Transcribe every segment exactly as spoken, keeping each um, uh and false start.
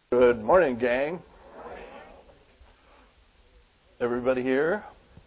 Good morning, gang. Everybody here?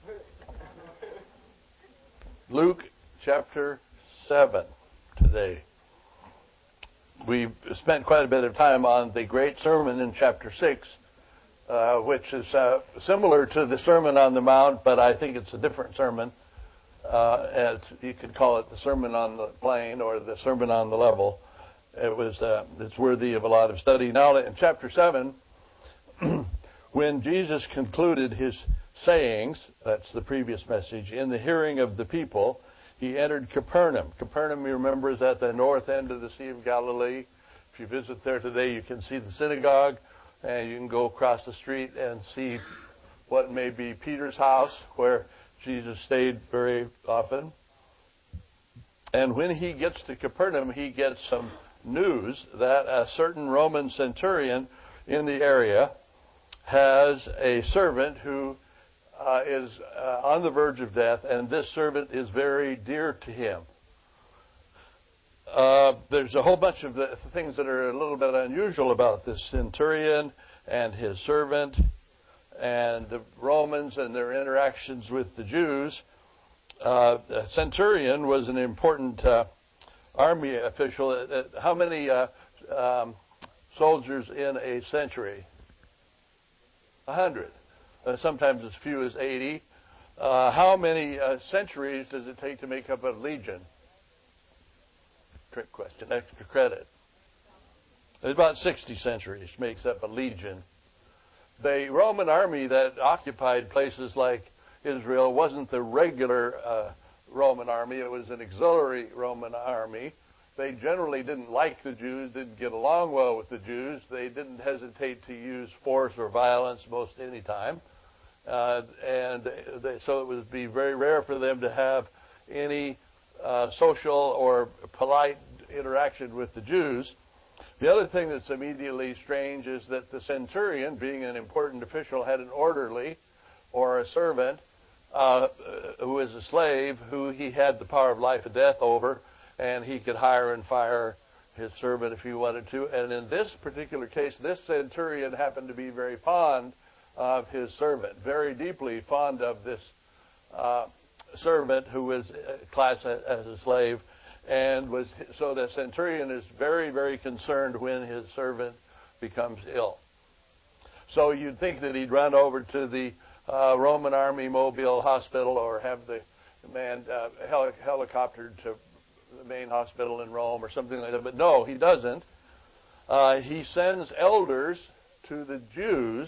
Luke chapter seven today. We've spent quite a bit of time on the great sermon in chapter six, uh, which is uh, similar to the Sermon on the Mount, but I think it's a different sermon. Uh, as you could call it the Sermon on the Plain or the Sermon on the Level. It was uh, it's worthy of a lot of study. Now in chapter seven, when Jesus concluded his sayings, that's the previous message, in the hearing of the people, he entered Capernaum. Capernaum, you remember, is at the north end of the Sea of Galilee. If you visit there today, you can see the synagogue, and you can go across the street and see what may be Peter's house, where Jesus stayed very often. And when he gets to Capernaum, he gets some news that a certain Roman centurion in the area has a servant who uh, is uh, on the verge of death, and this servant is very dear to him. Uh, there's a whole bunch of the things that are a little bit unusual about this centurion and his servant and the Romans and their interactions with the Jews. Uh, the centurion was an important uh, army official. Uh, how many uh, um, soldiers in a century? A hundred. Uh, sometimes as few as eighty. Uh, how many uh, centuries does it take to make up a legion? Trick question. Extra credit. It's about sixty centuries makes up a legion. The Roman army that occupied places like Israel wasn't the regular uh, Roman army. It was an auxiliary Roman army. They generally didn't like the Jews, didn't get along well with the Jews. They didn't hesitate to use force or violence most any time. Uh, and they, so it would be very rare for them to have any uh, social or polite interaction with the Jews. The other thing that's immediately strange is that the centurion, being an important official, had an orderly or a servant uh, who was a slave who he had the power of life and death over, and he could hire and fire his servant if he wanted to. And in this particular case, this centurion happened to be very fond of his servant, very deeply fond of this uh, servant who was classed as a slave. And was so the centurion is very, very concerned when his servant becomes ill. So you'd think that he'd run over to the uh, Roman Army Mobile Hospital or have the man uh, heli- helicoptered to the main hospital in Rome or something like that. But no, he doesn't. Uh, he sends elders to the Jews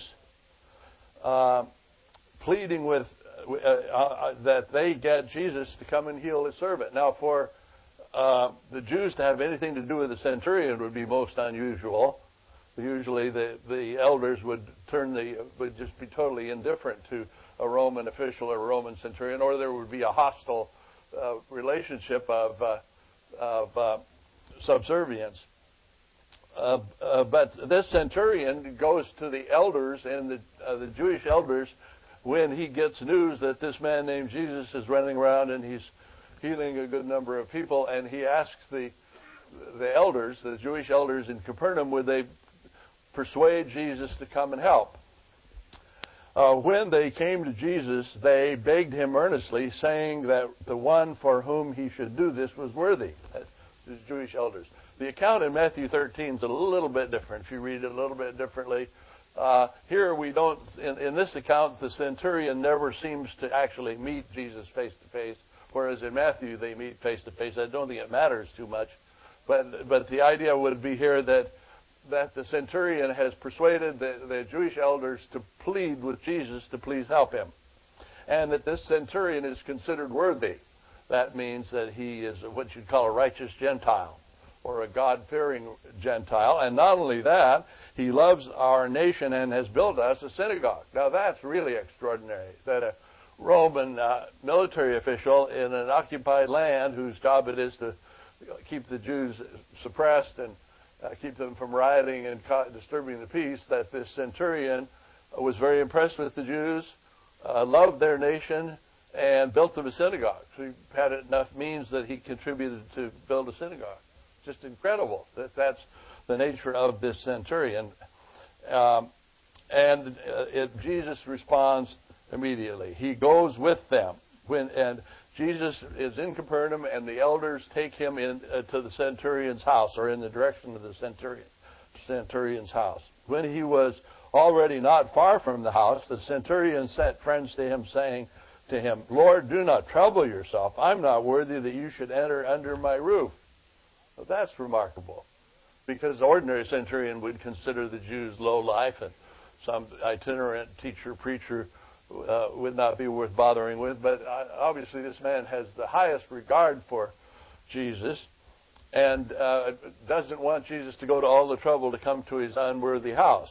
uh, pleading with uh, uh, that they get Jesus to come and heal his servant. Now, for Uh, the Jews to have anything to do with the centurion would be most unusual. Usually the, the elders would turn the would just be totally indifferent to a Roman official or a Roman centurion, or there would be a hostile uh, relationship of, uh, of uh, subservience. Uh, uh, but this centurion goes to the elders and the, uh, the Jewish elders when he gets news that this man named Jesus is running around and he's healing a good number of people, and he asks the the elders, the Jewish elders in Capernaum, would they persuade Jesus to come and help. Uh, when they came to Jesus, they begged him earnestly, saying that the one for whom he should do this was worthy. The Jewish elders. The account in Matthew thirteen is a little bit different. If you read it a little bit differently, uh, here we don't. In, in this account, the centurion never seems to actually meet Jesus face to face. Whereas in Matthew, they meet face-to-face. I don't think it matters too much. But but the idea would be here that that the centurion has persuaded the, the Jewish elders to plead with Jesus to please help him. And that this centurion is considered worthy. That means that he is what you'd call a righteous Gentile or a God-fearing Gentile. And not only that, he loves our nation and has built us a synagogue. Now that's really extraordinary, that a Roman uh, military official in an occupied land whose job it is to keep the Jews suppressed and uh, keep them from rioting and ca- disturbing the peace, that this centurion was very impressed with the Jews, uh, loved their nation, and built them a synagogue. So he had enough means that he contributed to build a synagogue. Just incredible that that's the nature of this centurion. Um, and uh, it, Jesus responds immediately. He goes with them. When and Jesus is in Capernaum, and the elders take him in uh, to the centurion's house, or in the direction of the centurion, centurion's house. When he was already not far from the house, the centurion sent friends to him, saying to him, "Lord, do not trouble yourself. I'm not worthy that you should enter under my roof." Well, that's remarkable, because the ordinary centurion would consider the Jews low life, and some itinerant teacher, preacher uh, would not be worth bothering with. But uh, obviously this man has the highest regard for Jesus, and uh, doesn't want Jesus to go to all the trouble to come to his unworthy house.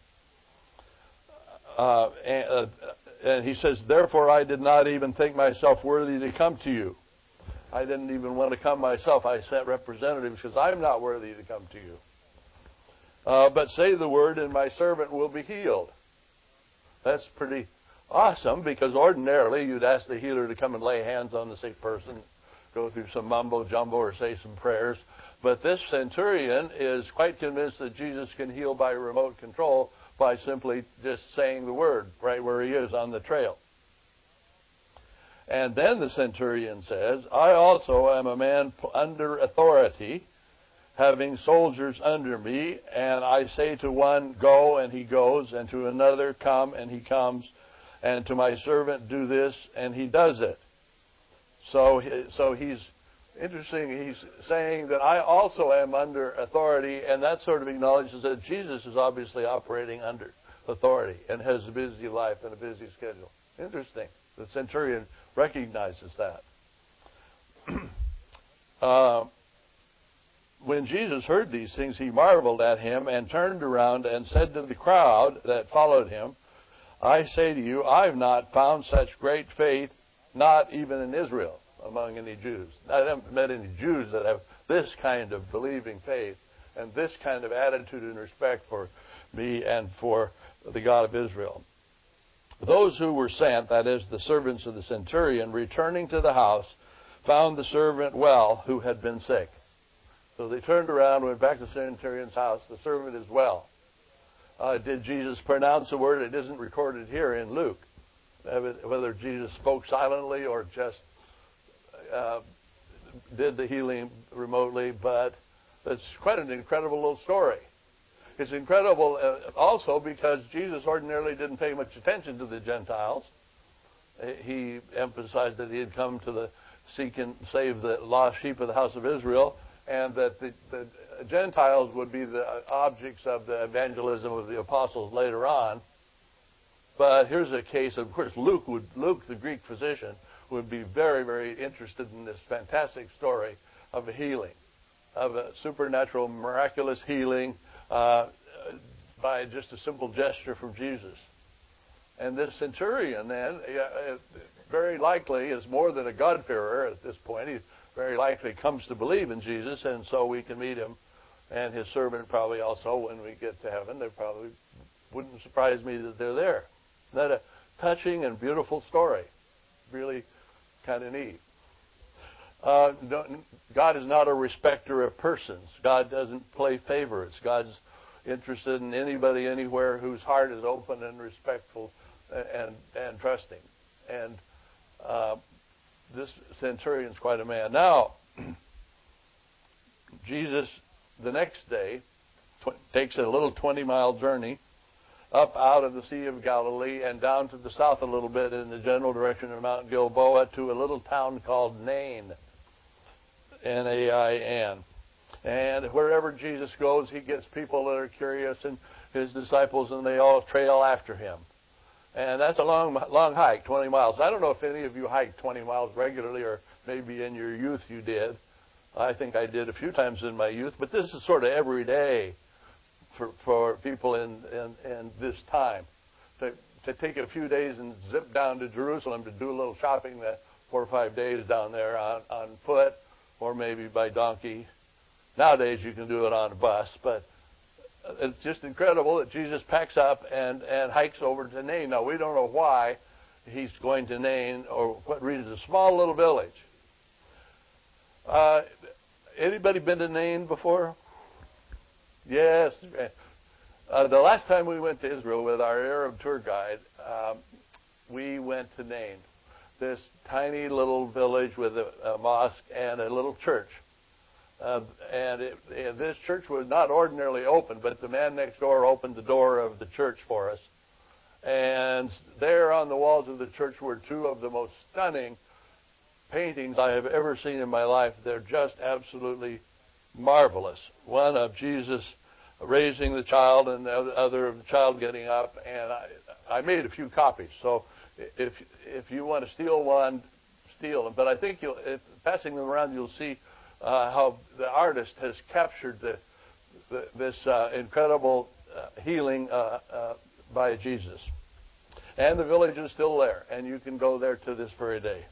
Uh, and, uh, and he says, "Therefore I did not even think myself worthy to come to you." I didn't even want to come myself. I sent representatives because I'm not worthy to come to you. Uh, but say the word, and my servant will be healed. That's pretty awesome, because ordinarily you'd ask the healer to come and lay hands on the sick person, go through some mumbo jumbo or say some prayers. But this centurion is quite convinced that Jesus can heal by remote control by simply just saying the word right where he is on the trail. And then the centurion says, "I also am a man under authority, having soldiers under me, and I say to one, 'Go,' and he goes, and to another, 'Come,' and he comes, and to my servant, 'Do this,' and he does it." So, so he's interesting. He's saying that I also am under authority, and that sort of acknowledges that Jesus is obviously operating under authority and has a busy life and a busy schedule. Interesting. The centurion recognizes that. uh, when Jesus heard these things, he marveled at him and turned around and said to the crowd that followed him, "I say to you, I've not found such great faith, not even in Israel, among any Jews." I haven't met any Jews that have this kind of believing faith and this kind of attitude and respect for me and for the God of Israel. Those who were sent, that is, the servants of the centurion, returning to the house, found the servant well who had been sick. So they turned around, went back to the centurion's house. The servant is well. Uh, did Jesus pronounce a word? It isn't recorded here in Luke, whether Jesus spoke silently or just uh, did the healing remotely, but it's quite an incredible little story. It's incredible uh, also because Jesus ordinarily didn't pay much attention to the Gentiles. He emphasized that he had come to the seek and save the lost sheep of the house of Israel, and that the, the Gentiles would be the objects of the evangelism of the apostles later on. But here's a case, of course, Luke, would, Luke, the Greek physician, would be very, very interested in this fantastic story of a healing, of a supernatural, miraculous healing uh, by just a simple gesture from Jesus. And this centurion, then, uh, very likely is more than a God-fearer at this point. He very likely comes to believe in Jesus, and so we can meet him, and his servant probably also when we get to heaven. They probably wouldn't surprise me that they're there. Isn't that a touching and beautiful story? Really kind of neat. Uh, God is not a respecter of persons. God doesn't play favorites. God's interested in anybody, anywhere whose heart is open and respectful and and trusting. And uh, this centurion's quite a man. Now, Jesus, the next day, tw- takes a little twenty-mile journey up out of the Sea of Galilee and down to the south a little bit in the general direction of Mount Gilboa to a little town called Nain. N A I N. And wherever Jesus goes, he gets people that are curious, and his disciples, and they all trail after him. And that's a long, long hike, twenty miles. I don't know if any of you hike twenty miles regularly, or maybe in your youth you did. I think I did a few times in my youth, but this is sort of every day for for people in, in, in this time. To, to take a few days and zip down to Jerusalem to do a little shopping that four or five days down there on, on foot, or maybe by donkey. Nowadays you can do it on a bus, but it's just incredible that Jesus packs up and, and hikes over to Nain. Now, we don't know why he's going to Nain or what reason. It's a small little village. Uh, anybody been to Nain before? Yes. Uh, the last time we went to Israel with our Arab tour guide, um, we went to Nain, this tiny little village with a, a mosque and a little church. Uh, and, it, and this church was not ordinarily open, but the man next door opened the door of the church for us. And there on the walls of the church were two of the most stunning paintings I have ever seen in my life. They're just absolutely marvelous. One of Jesus raising the child and the other of the child getting up. And I, I made a few copies. So if if you want to steal one, steal them. But I think you'll, if, passing them around, you'll see uh, how the artist has captured the, the, this uh, incredible uh, healing uh, uh, by Jesus. And the village is still there, and you can go there to this very day.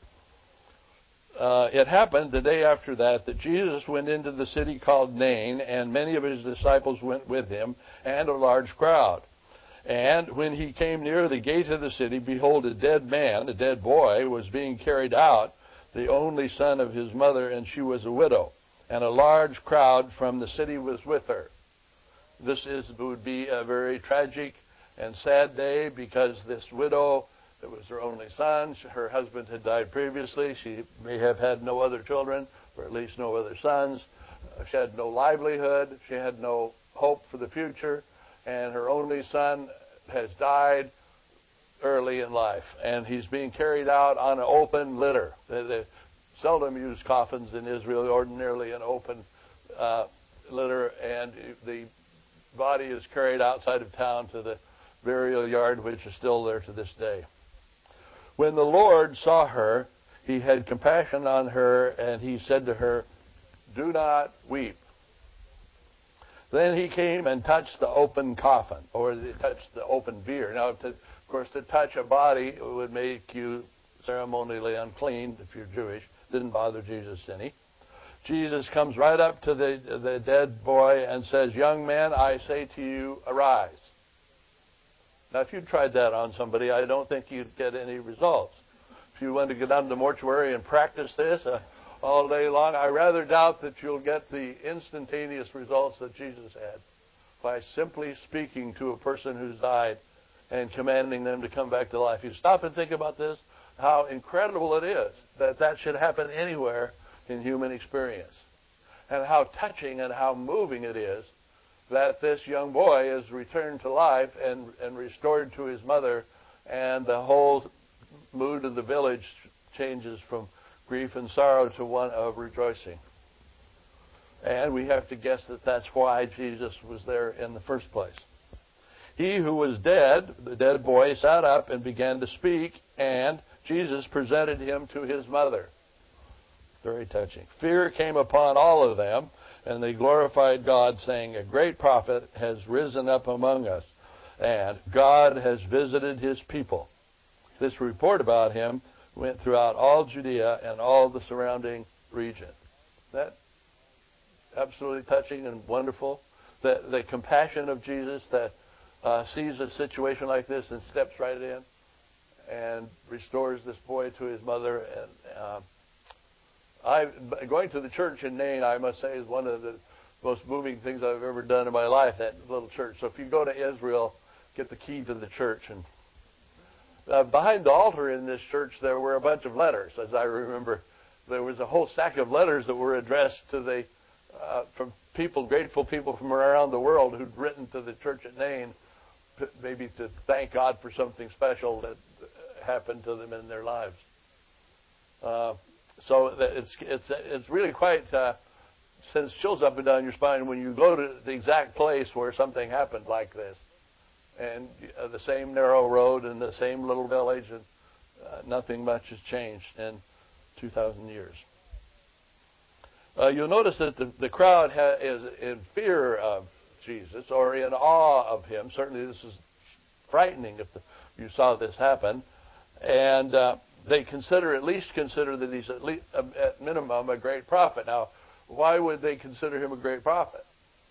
Uh, it happened the day after that that Jesus went into the city called Nain, and many of his disciples went with him, and a large crowd. And when he came near the gate of the city, behold, a dead man, a dead boy, was being carried out, the only son of his mother, and she was a widow. And a large crowd from the city was with her. This is, would be a very tragic and sad day, because this widow, it was her only son. Her husband had died previously. She may have had no other children, or at least no other sons. Uh, she had no livelihood. She had no hope for the future. And her only son has died early in life. And he's being carried out on an open litter. They, they seldom use coffins in Israel, ordinarily an open uh, litter. And the body is carried outside of town to the burial yard, which is still there to this day. When the Lord saw her, he had compassion on her, and he said to her, "Do not weep." Then he came and touched the open coffin, or he touched the open bier. Now, to, of course, to touch a body would make you ceremonially unclean if you're Jewish. Didn't bother Jesus any. Jesus comes right up to the, the dead boy and says, "Young man, I say to you, arise." Now, if you tried that on somebody, I don't think you'd get any results. If you went to go down to the mortuary and practice this uh, all day long, I rather doubt that you'll get the instantaneous results that Jesus had by simply speaking to a person who's died and commanding them to come back to life. You stop and think about this, how incredible it is that that should happen anywhere in human experience, and how touching and how moving it is that this young boy is returned to life and, and restored to his mother, and the whole mood of the village changes from grief and sorrow to one of rejoicing. And we have to guess that that's why Jesus was there in the first place. He who was dead, the dead boy, sat up and began to speak, and Jesus presented him to his mother. Very touching. Fear came upon all of them, and they glorified God, saying, "A great prophet has risen up among us, and God has visited his people." This report about him went throughout all Judea and all the surrounding region. That absolutely touching and wonderful. The, the compassion of Jesus that uh, sees a situation like this and steps right in and restores this boy to his mother. And uh, I, going to the church in Nain, I must say, is one of the most moving things I've ever done in my life, that little church. So if you go to Israel, get the key to the church. And uh, behind the altar in this church, there were a bunch of letters, as I remember. There was a whole stack of letters that were addressed to the uh, from people, grateful people from around the world who'd written to the church at Nain, maybe to thank God for something special that happened to them in their lives. Uh, So it's it's it's really quite uh, sends chills up and down your spine when you go to the exact place where something happened like this, and uh, the same narrow road and the same little village, and uh, nothing much has changed in two thousand years. Uh, you'll notice that the, the crowd ha- is in fear of Jesus, or in awe of him. Certainly, this is frightening if the, you saw this happen, and. Uh, They consider, at least consider that he's at, least, at minimum a great prophet. Now, why would they consider him a great prophet?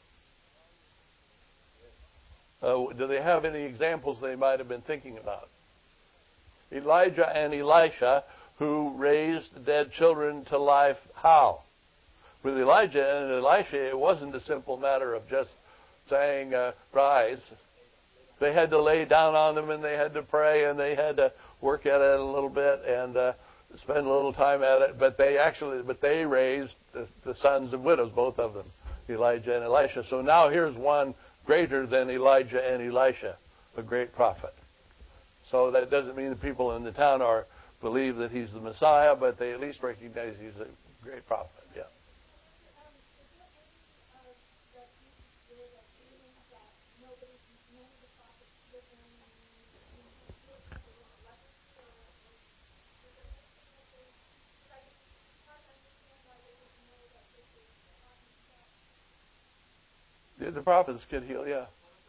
Uh, do they have any examples they might have been thinking about? Elijah and Elisha, who raised dead children to life, how? With Elijah and Elisha, it wasn't a simple matter of just sang uh, Rise. They had to lay down on them, and they had to pray, and they had to work at it a little bit and uh, spend a little time at it. But they actually, but they raised the, the sons of widows, both of them, Elijah and Elisha. So now here's one greater than Elijah and Elisha, a great prophet. So that doesn't mean the people in the town are believe that he's the Messiah, but they at least recognize he's a great prophet. Yeah. The prophets could heal, yeah.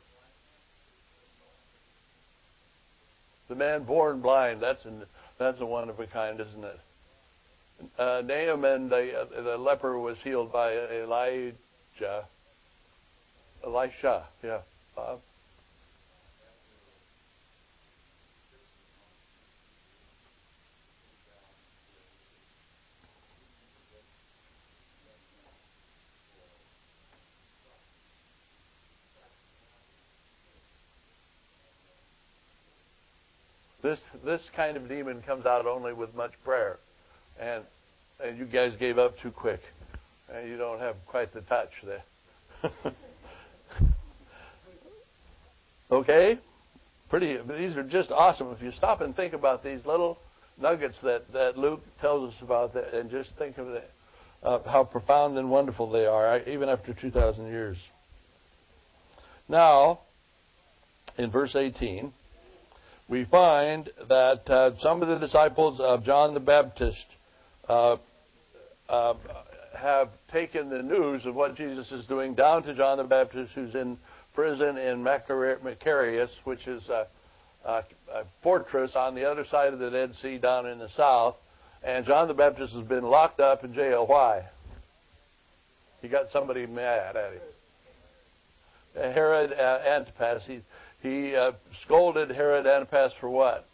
The man born blind, that's an, that's a one of a kind, isn't it? Uh, Naaman, the, uh, the leper, was healed by Elijah. Elisha, yeah. Bob? This this kind of demon comes out only with much prayer, and and you guys gave up too quick, and you don't have quite the touch there. Okay, pretty. These are just awesome. If you stop and think about these little nuggets that, that Luke tells us about, that, and just think of the, uh, how profound and wonderful they are, even after two thousand years. Now, in verse eighteen. We find that uh, some of the disciples of John the Baptist uh, uh, have taken the news of what Jesus is doing down to John the Baptist, who's in prison in Macarius, which is a, a, a fortress on the other side of the Dead Sea down in the south. And John the Baptist has been locked up in jail. Why? He got somebody mad at him. Herod uh, Antipas, he... He uh, scolded Herod Antipas for what?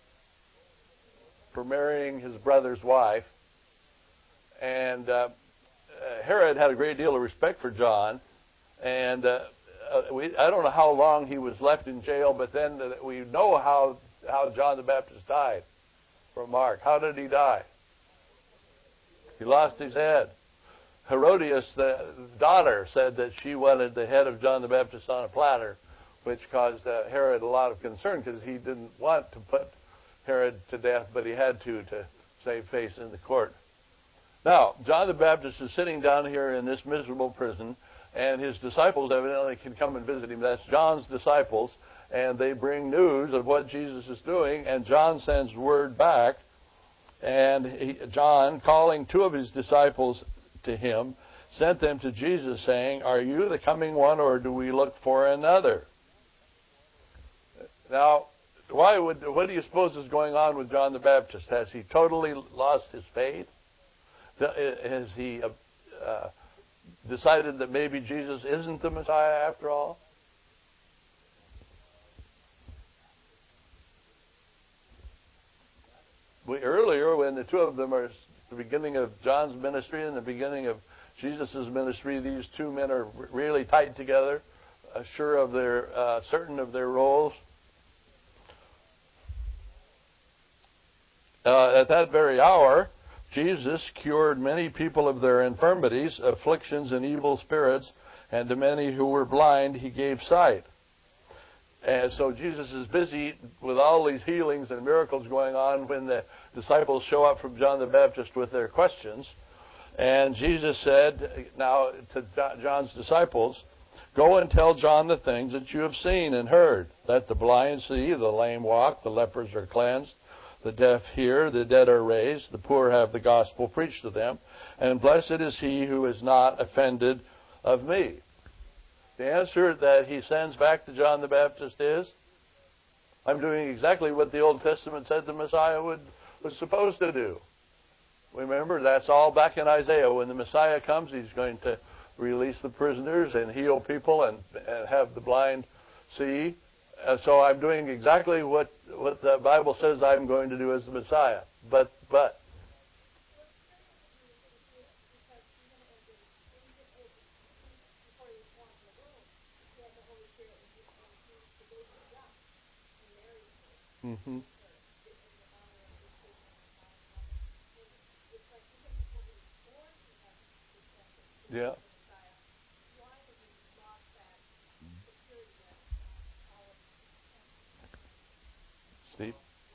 For marrying his brother's wife. And uh, Herod had a great deal of respect for John. And uh, uh, we, I don't know how long he was left in jail, but then uh, we know how, how John the Baptist died from Mark. How did he die? He lost his head. Herodias, the daughter, said that she wanted the head of John the Baptist on a platter, which caused uh, Herod a lot of concern because he didn't want to put Herod to death, but he had to to save face in the court. Now, John the Baptist is sitting down here in this miserable prison, and his disciples evidently can come and visit him. That's John's disciples, and they bring news of what Jesus is doing, and John sends word back, and he, John, calling two of his disciples to him, sent them to Jesus, saying, "Are you the coming one, or do we look for another?" Now, why would what do you suppose is going on with John the Baptist? Has he totally lost his faith? Has he uh, uh, decided that maybe Jesus isn't the Messiah after all? We, earlier, when the two of them are at the beginning of John's ministry and the beginning of Jesus' ministry, these two men are really tight together, uh, sure of their, uh, certain of their roles. Uh, at that very hour, Jesus cured many people of their infirmities, afflictions, and evil spirits, and to many who were blind he gave sight. And so Jesus is busy with all these healings and miracles going on when the disciples show up from John the Baptist with their questions. And Jesus said now to John's disciples, "Go and tell John the things that you have seen and heard, that the blind see, the lame walk, the lepers are cleansed, the deaf hear, the dead are raised, the poor have the gospel preached to them, and blessed is he who is not offended of me." The answer that he sends back to John the Baptist is, I'm doing exactly what the Old Testament said the Messiah would, was supposed to do. Remember, that's all back in Isaiah. When the Messiah comes, he's going to release the prisoners and heal people and, and have the blind see. Uh, so I'm doing exactly what, what the Bible says I'm going to do as the Messiah. But, but, Mm-hmm. Yeah. Steve?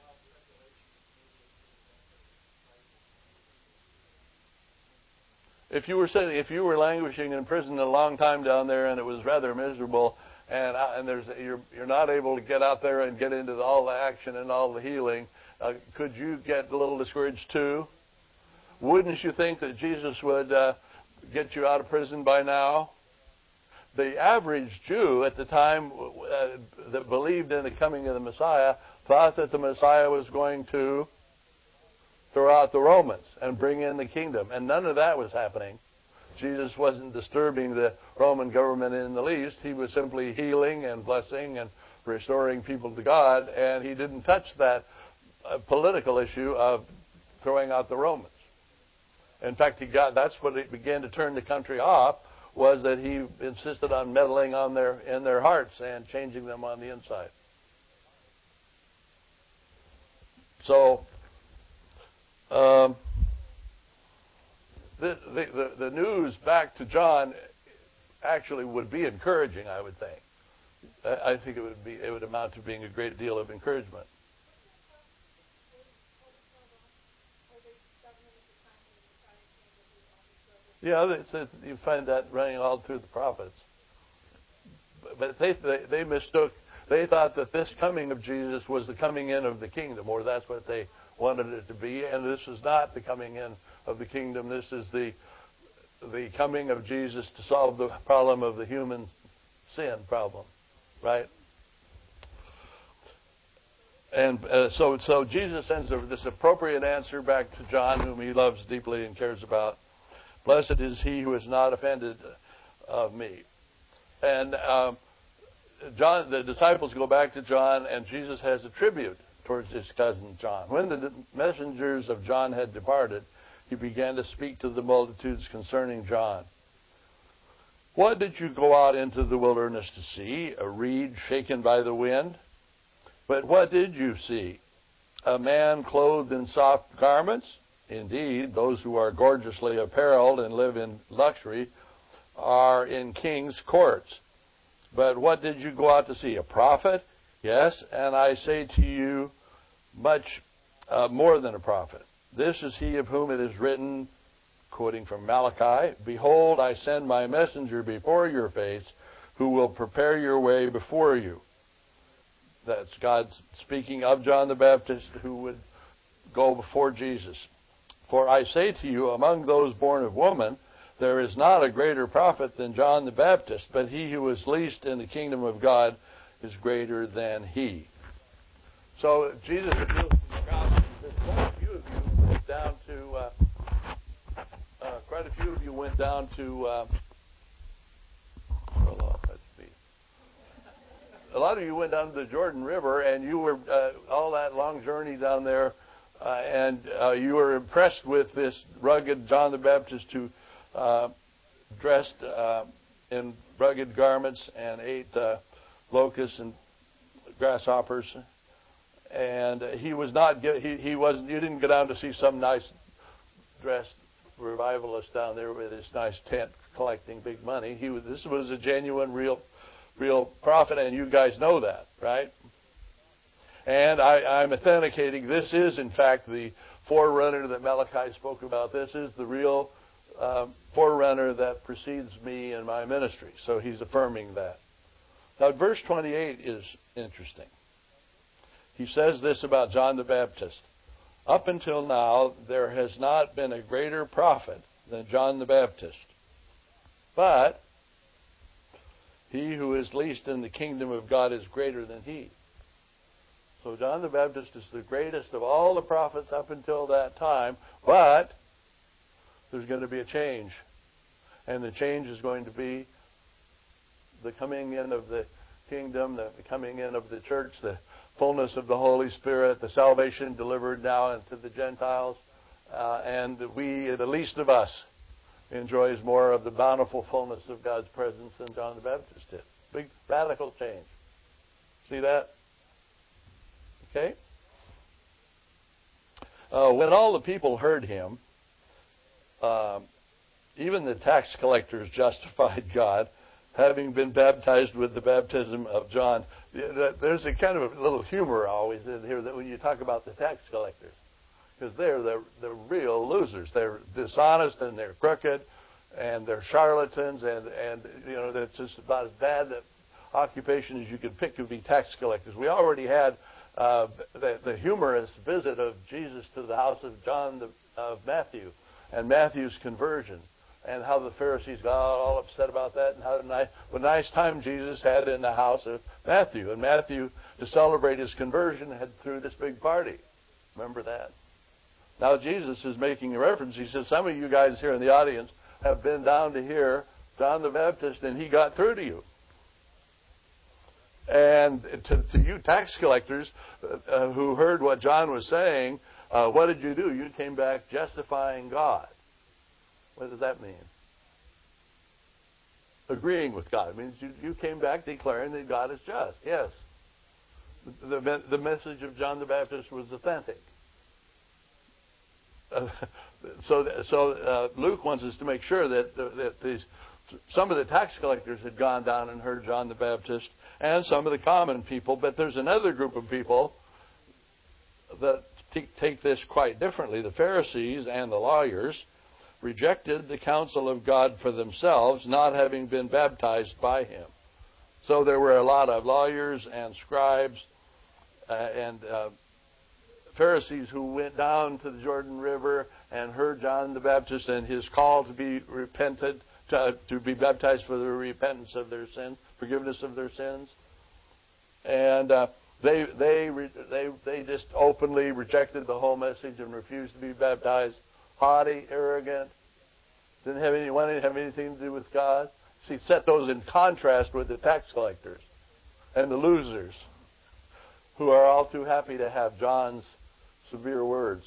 If you were sitting, if you were languishing in prison a long time down there, and it was rather miserable, and uh, and there's you're you're not able to get out there and get into the, all the action and all the healing, uh, could you get a little discouraged too? Wouldn't you think that Jesus would uh, get you out of prison by now? The average Jew at the time uh, that believed in the coming of the Messiah thought that the Messiah was going to throw out the Romans and bring in the kingdom. And none of that was happening. Jesus wasn't disturbing the Roman government in the least. He was simply healing and blessing and restoring people to God. And he didn't touch that uh, political issue of throwing out the Romans. In fact, he got that's what it began to turn the country off, was that he insisted on meddling on their in their hearts and changing them on the inside. So um, the, the, the, the news back to John actually would be encouraging, I would think. I, I think it would be it would amount to being a great deal of encouragement. Yeah, it's, it's, you find that running all through the prophets. But they, they they mistook. They thought that this coming of Jesus was the coming in of the kingdom, or that's what they wanted it to be. And this is not the coming in of the kingdom. This is the the coming of Jesus to solve the problem of the human sin problem, right? And uh, so so Jesus sends this appropriate answer back to John, whom he loves deeply and cares about. Blessed is he who is not offended of me. And um, John, the disciples go back to John, and Jesus has a tribute towards his cousin John. When the messengers of John had departed, he began to speak to the multitudes concerning John. What did you go out into the wilderness to see? A reed shaken by the wind? But what did you see? A man clothed in soft garments? Indeed, those who are gorgeously apparelled and live in luxury are in king's courts. But what did you go out to see? A prophet? Yes, and I say to you, much uh, more than a prophet. This is he of whom it is written, quoting from Malachi, Behold, I send my messenger before your face, who will prepare your way before you. That's God speaking of John the Baptist, who would go before Jesus. For I say to you, among those born of woman, there is not a greater prophet than John the Baptist, but he who is least in the kingdom of God is greater than he. So Jesus appeals to the crowd. Quite a few of you went down to. Uh, uh, quite a few of you went down to. Uh, hold on, let's see. A lot of you went down to the Jordan River, and you were uh, all that long journey down there. Uh, and uh, you were impressed with this rugged John the Baptist who uh, dressed uh, in rugged garments and ate uh, locusts and grasshoppers. And he was not. He he wasn't. You didn't go down to see some nice dressed revivalist down there with his nice tent collecting big money. He was. This was a genuine, real, real prophet, and you guys know that, right? And I, I'm authenticating this is, in fact, the forerunner that Malachi spoke about. This is the real uh, forerunner that precedes me in my ministry. So he's affirming that. Now, verse twenty-eight is interesting. He says this about John the Baptist. Up until now, there has not been a greater prophet than John the Baptist. But he who is least in the kingdom of God is greater than he. So John the Baptist is the greatest of all the prophets up until that time, but there's going to be a change. And the change is going to be the coming in of the kingdom, the coming in of the church, the fullness of the Holy Spirit, the salvation delivered now into the Gentiles. Uh, and we, the least of us, enjoys more of the bountiful fullness of God's presence than John the Baptist did. Big radical change. See that? Okay? Uh, when all the people heard him, uh, even the tax collectors justified God, having been baptized with the baptism of John. There's a kind of a little humor always in here that when you talk about the tax collectors, because they're the, the real losers. They're dishonest and they're crooked and they're charlatans, and, and you know, that's just about as bad an occupation as you could pick to be tax collectors. We already had uh, the, the humorous visit of Jesus to the house of John the, of Matthew and Matthew's conversion, and how the Pharisees got all upset about that, and how nice, what a nice time Jesus had in the house of Matthew. And Matthew, to celebrate his conversion, had threw this big party. Remember that? Now Jesus is making a reference. He says, some of you guys here in the audience have been down to hear John the Baptist, and he got through to you. And to, to you tax collectors uh, who heard what John was saying, uh, what did you do? You came back justifying God. What does that mean? Agreeing with God. It means you, you came back declaring that God is just. Yes. The, the, the message of John the Baptist was authentic. Uh, so so uh, Luke wants us to make sure that, that these, some of the tax collectors had gone down and heard John the Baptist, and some of the common people, but there's another group of people that t- take this quite differently. The Pharisees and the lawyers rejected the counsel of God for themselves, not having been baptized by him. So there were a lot of lawyers and scribes uh, and uh, Pharisees who went down to the Jordan River and heard John the Baptist and his call to be repented, to, to be baptized for the repentance of their sins, forgiveness of their sins. And uh, they they they they just openly rejected the whole message and refused to be baptized. Haughty, arrogant, didn't have any wanted to have anything to do with God. See, set those in contrast with the tax collectors and the losers, who are all too happy to have John's severe words.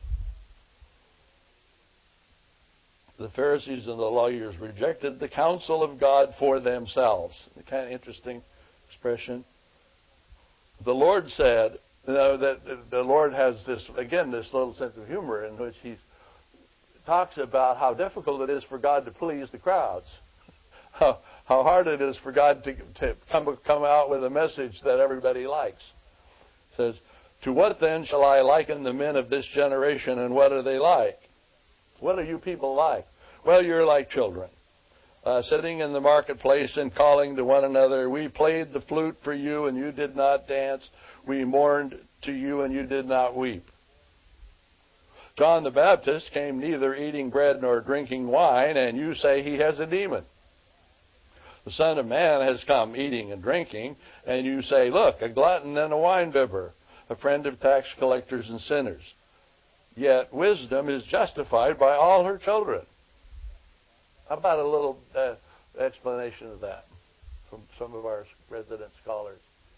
The Pharisees and the lawyers rejected the counsel of God for themselves. A kind of interesting expression. The Lord said, you know, that the Lord has this, again, this little sense of humor in which he talks about how difficult it is for God to please the crowds. How, how hard it is for God to, to come, come out with a message that everybody likes. It says, to what then shall I liken the men of this generation, and what are they like? What are you people like? Well, you're like children, uh, sitting in the marketplace and calling to one another, we played the flute for you, and you did not dance. We mourned to you, and you did not weep. John the Baptist came neither eating bread nor drinking wine, and you say he has a demon. The Son of Man has come eating and drinking, and you say, look, a glutton and a winebibber, a friend of tax collectors and sinners. Yet wisdom is justified by all her children. How about a little uh, explanation of that from some of our resident scholars?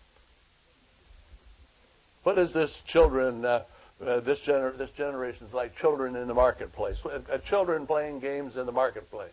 What is this children, uh, uh, this, gener- this generation is like children in the marketplace, uh, children playing games in the marketplace?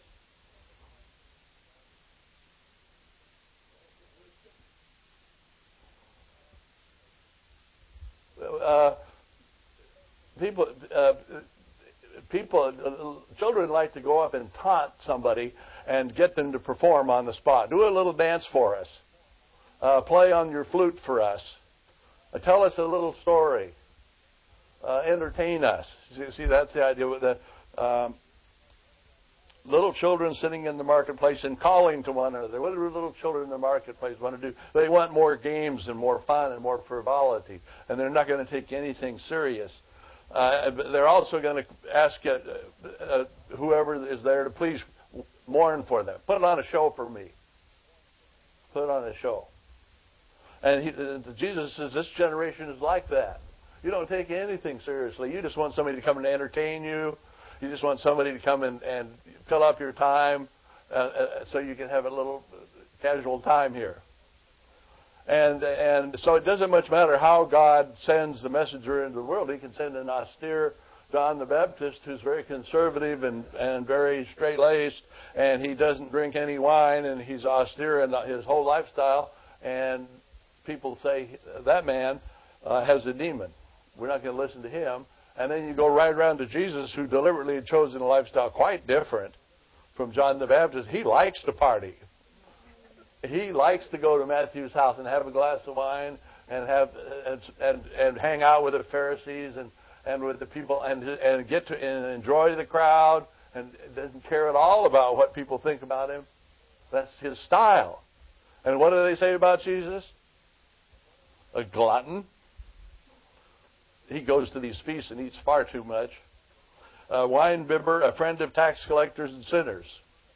Uh, people, uh, people, uh, children like to go up and taunt somebody and get them to perform on the spot. Do a little dance for us. Uh, play on your flute for us. Uh, tell us a little story. Uh, entertain us. See, see, that's the idea with the um, little children sitting in the marketplace and calling to one another. What do little children in the marketplace want to do? They want more games and more fun and more frivolity, and they're not going to take anything serious. Uh, they're also going to ask uh, uh, whoever is there to please mourn for them. Put on a show for me. Put on a show. And he, uh, Jesus says this generation is like that. You don't take anything seriously. You just want somebody to come and entertain you. You just want somebody to come and, and fill up your time uh, uh, so you can have a little casual time here. And and so it doesn't much matter how God sends the messenger into the world. He can send an austere John the Baptist who's very conservative and, and very straight-laced, and he doesn't drink any wine, and he's austere in his whole lifestyle. And people say, that man uh, has a demon. We're not going to listen to him. And then you go right around to Jesus, who deliberately had chosen a lifestyle quite different from John the Baptist. He likes to party. He likes to go to Matthew's house and have a glass of wine and have and and, and hang out with the Pharisees and, and with the people and and get to and enjoy the crowd, and doesn't care at all about what people think about him. That's his style. And what do they say about Jesus? A glutton. He goes to these feasts and eats far too much. A wine bibber, a friend of tax collectors and sinners.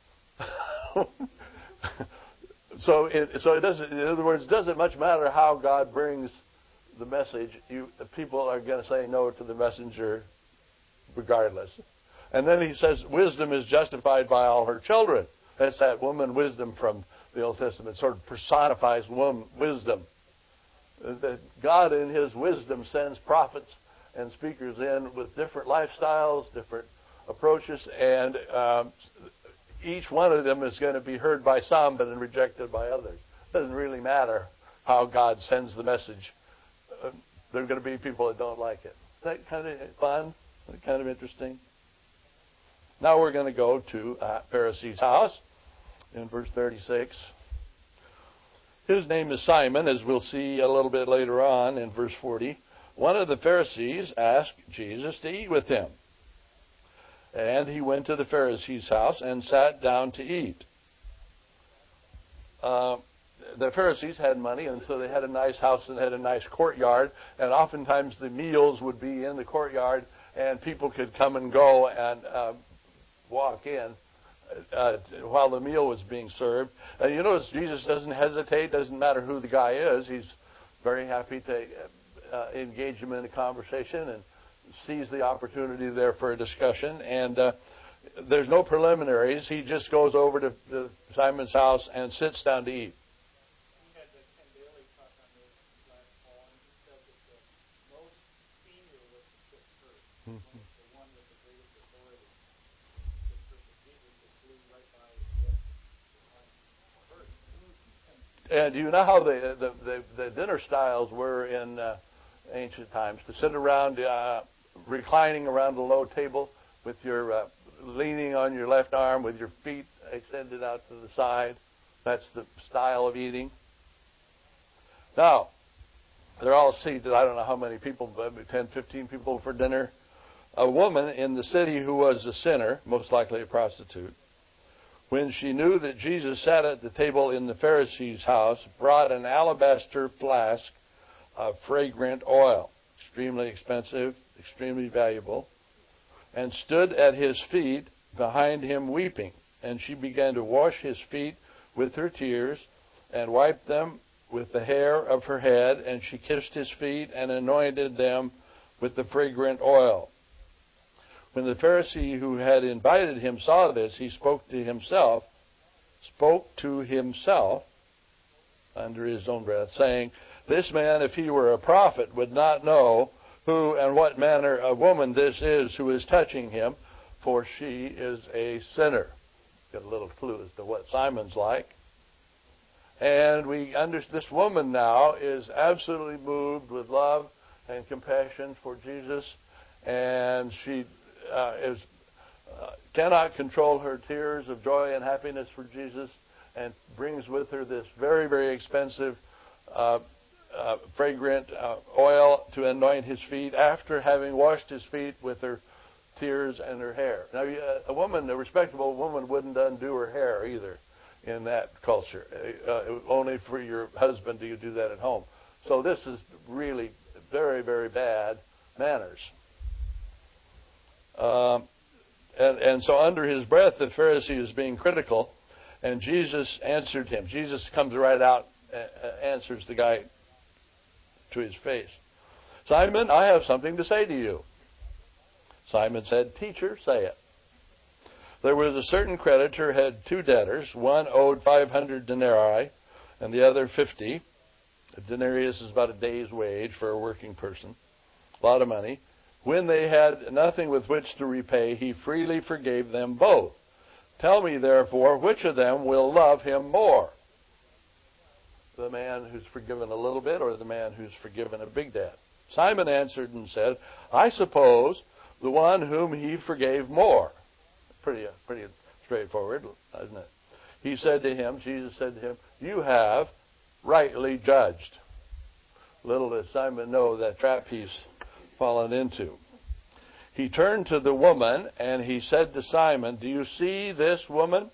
so, it, so it doesn't. In other words, it doesn't much matter how God brings the message. You, people are going to say no to the messenger, regardless. And then he says, "Wisdom is justified by all her children." That's that woman wisdom from the Old Testament. Sort of personifies woman wisdom. That God in his wisdom sends prophets and speakers in with different lifestyles, different approaches, and um, each one of them is going to be heard by some but rejected by others. It doesn't really matter how God sends the message. Uh, there are going to be people that don't like it. Is that kind of fun? Is that kind of interesting? Now we're going to go to uh, Pharisee's house in verse thirty-six. His name is Simon, as we'll see a little bit later on in verse forty. One of the Pharisees asked Jesus to eat with him. And he went to the Pharisee's house and sat down to eat. Uh, the Pharisees had money, and so they had a nice house and had a nice courtyard. And oftentimes the meals would be in the courtyard, and people could come and go and uh, walk in Uh, while the meal was being served. And you notice Jesus doesn't hesitate. Doesn't matter who the guy is. He's very happy to uh, engage him in a conversation and sees the opportunity there for a discussion. And uh, there's no preliminaries. He just goes over to, to Simon's house and sits down to eat. We had the Ken Daly talk on this last fall, and he said that the most senior was to sit first. Mm-hmm. The one with the greatest authority. And do you know how the the, the, the dinner styles were in uh, ancient times? To sit around, uh, reclining around the low table with your uh, leaning on your left arm with your feet extended out to the side. That's the style of eating. Now, they're all seated. I don't know how many people, ten, fifteen people for dinner. A woman in the city who was a sinner, most likely a prostitute, when she knew that Jesus sat at the table in the Pharisee's house, brought an alabaster flask of fragrant oil, extremely expensive, extremely valuable, and stood at his feet behind him weeping. And she began to wash his feet with her tears and wiped them with the hair of her head, and she kissed his feet and anointed them with the fragrant oil. When the Pharisee who had invited him saw this, he spoke to himself, spoke to himself under his own breath, saying, "This man, if he were a prophet, would not know who and what manner of woman this is who is touching him, for she is a sinner." Get a little clue as to what Simon's like. And we understand this woman now is absolutely moved with love and compassion for Jesus, and she uh, is uh, cannot control her tears of joy and happiness for Jesus, and brings with her this very, very expensive, uh, uh, fragrant uh, oil to anoint his feet after having washed his feet with her tears and her hair. Now, a woman, a respectable woman, wouldn't undo her hair either in that culture. Uh, only for your husband do you do that at home. So this is really very, very bad manners. Um, and, and so under his breath, the Pharisee is being critical, and Jesus answered him. Jesus comes right out and answers the guy to his face. "Simon, I have something to say to you." Simon said, "Teacher, say it." There was a certain creditor who had two debtors. One owed five hundred denarii and the other fifty. A denarius is about a day's wage for a working person. A lot of money. When they had nothing with which to repay, he freely forgave them both. Tell me, therefore, which of them will love him more? The man who's forgiven a little bit or the man who's forgiven a big debt? Simon answered and said, I suppose the one whom he forgave more. Pretty, pretty straightforward, isn't it? He said to him, Jesus said to him, you have rightly judged. Little did Simon know that trap he's fallen into. He turned to the woman and he said to Simon, do you see this woman?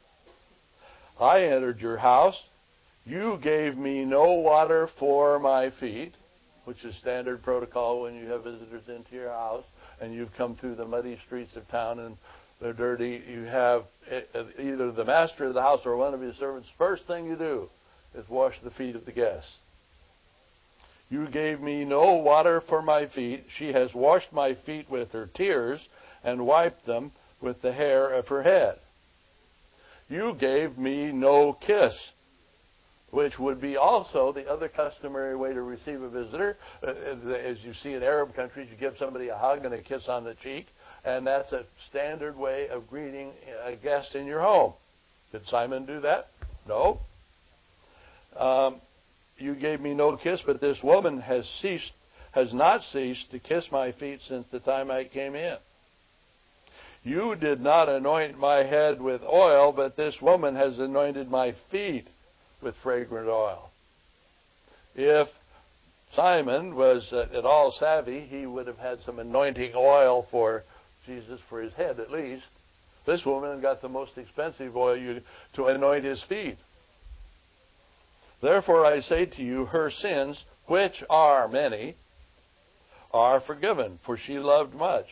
I entered your house. You gave me no water for my feet, which is standard protocol when you have visitors into your house and you've come through the muddy streets of town and they're dirty. You have either the master of the house or one of his servants. First thing you do is wash the feet of the guests. You gave me no water for my feet. She has washed my feet with her tears and wiped them with the hair of her head. You gave me no kiss, which would be also the other customary way to receive a visitor. As you see in Arab countries, you give somebody a hug and a kiss on the cheek, and that's a standard way of greeting a guest in your home. Did Simon do that? No. Um, you gave me no kiss, but this woman has ceased, has not ceased to kiss my feet since the time I came in. You did not anoint my head with oil, but this woman has anointed my feet with fragrant oil. If Simon was at all savvy, he would have had some anointing oil for Jesus for his head at least. This woman got the most expensive oil to anoint his feet. Therefore I say to you, her sins, which are many, are forgiven, for she loved much.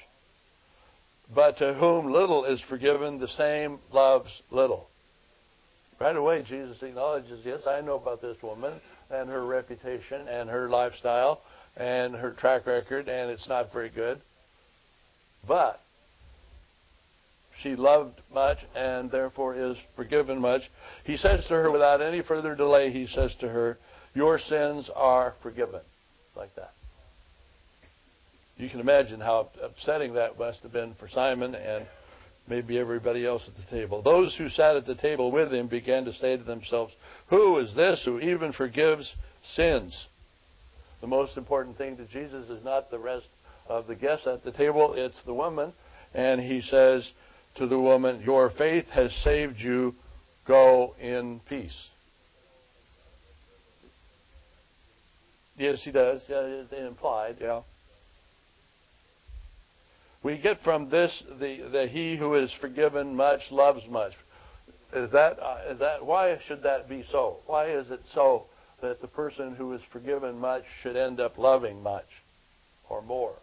But to whom little is forgiven, the same loves little. Right away, Jesus acknowledges, yes, I know about this woman and her reputation and her lifestyle and her track record, and it's not very good. But she loved much and therefore is forgiven much. He says to her, without any further delay, he says to her, your sins are forgiven. Like that. You can imagine how upsetting that must have been for Simon and maybe everybody else at the table. Those who sat at the table with him began to say to themselves, who is this who even forgives sins? The most important thing to Jesus is not the rest of the guests at the table, it's the woman. And he says to the woman, your faith has saved you, go in peace. Yes, he does. Yeah, it's implied, yeah. We get from this the, the he who is forgiven much loves much. Is that uh, is that why should that be so? Why is it so that the person who is forgiven much should end up loving much or more?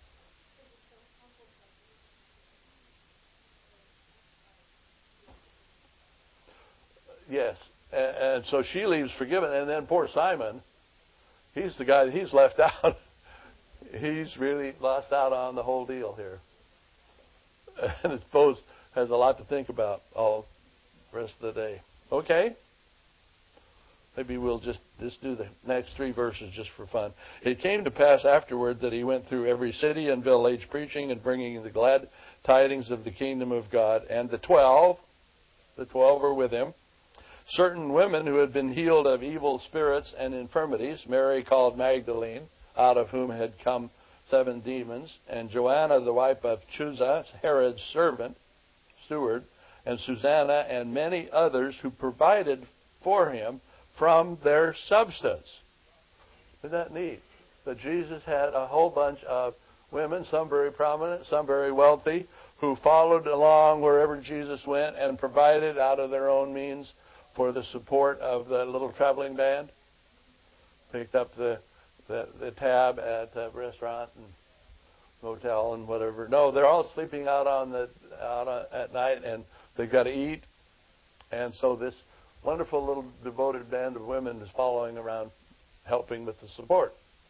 Yes, and, and so she leaves forgiven, and then poor Simon, he's the guy that he's left out. He's really lost out on the whole deal here. And I suppose has a lot to think about all the rest of the day. Okay? Maybe we'll just, just do the next three verses just for fun. It came to pass afterward that he went through every city and village preaching and bringing the glad tidings of the kingdom of God. And the twelve, the twelve were with him. Certain women who had been healed of evil spirits and infirmities, Mary called Magdalene, out of whom had come seven demons, and Joanna, the wife of Chuza, Herod's servant, steward, and Susanna, and many others who provided for him from their substance. Isn't that neat? That Jesus had a whole bunch of women, some very prominent, some very wealthy, who followed along wherever Jesus went and provided out of their own means for the support of the little traveling band. Picked up the The, the tab at a restaurant and motel and whatever. No, they're all sleeping out on the out on, at night, and they've got to eat. And so this wonderful little devoted band of women is following around, helping with the support.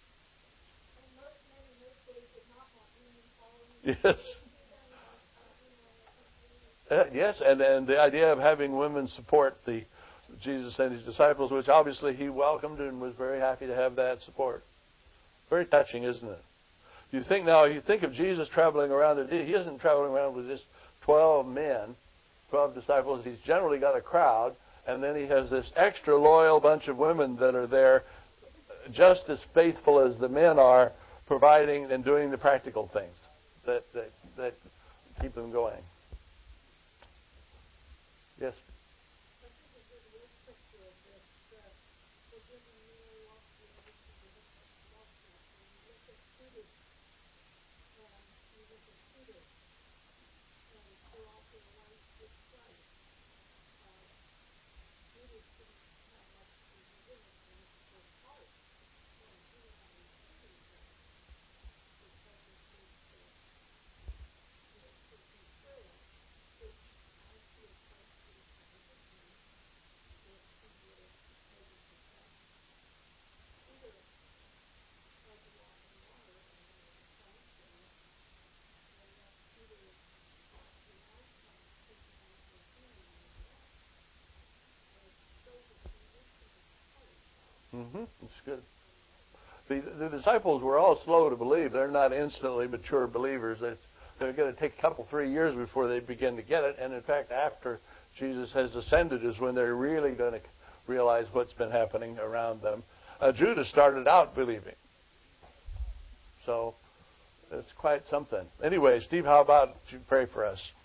Yes. Uh, yes, and and the idea of having women support the Jesus and his disciples, which obviously he welcomed and was very happy to have that support. Very touching, isn't it? You think now, you think of Jesus traveling around, he isn't traveling around with just twelve men, twelve disciples. He's generally got a crowd, And then he has this extra loyal bunch of women that are there, just as faithful as the men are, providing and doing the practical things that that, that keep them going. Yes? Mm-hmm. That's good. The, the disciples were all slow to believe. They're not instantly mature believers. It's, they're going to take a couple, three years before they begin to get it. And in fact, after Jesus has ascended is when they're really going to realize what's been happening around them. Uh, Judas started out believing. So it's quite something. Anyway, Steve, how about you pray for us?